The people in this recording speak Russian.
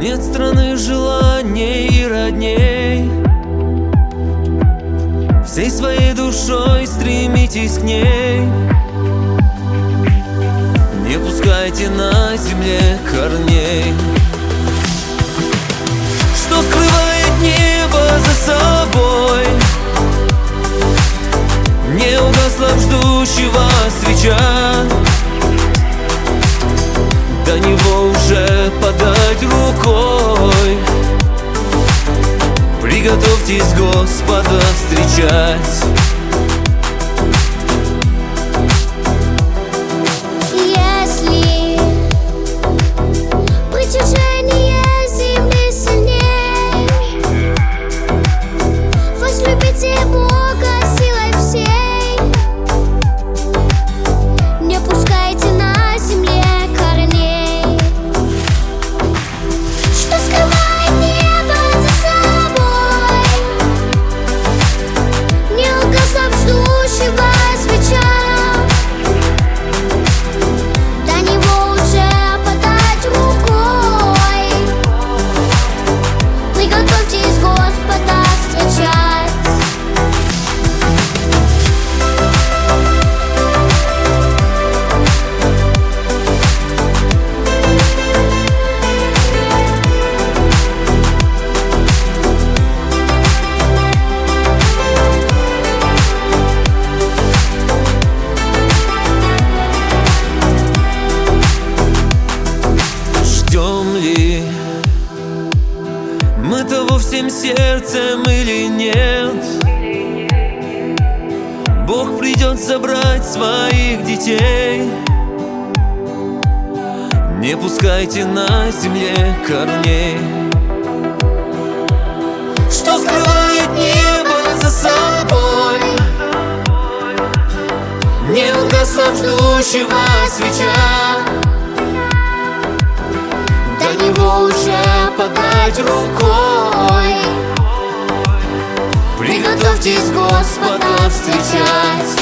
Нет страны желаний и родней. Всей своей душой стремитесь к ней. Не пускайте на земле корней. Что скрывает небо за собой? Не угасла в ждущего свеча. До него уже подать рукой. Приготовьтесь Господа встречать. Если притяжение земли сильней, возлюбите Бога силой всей. Не пускайте на земле корней. Что скрывает небо за собой? Не угасла в ждущего свеча. До него уже подать рукой. Приготовьтесь Господа встречать. Ждем ли мы того всем сердцем или нет? Бог придет забрать своих детей. Не пускайте на земле корней. Что скрывает небо за собой? Не угасла в ждущего свеча. До него уже подать рукой. Приготовьтесь Господа встречать.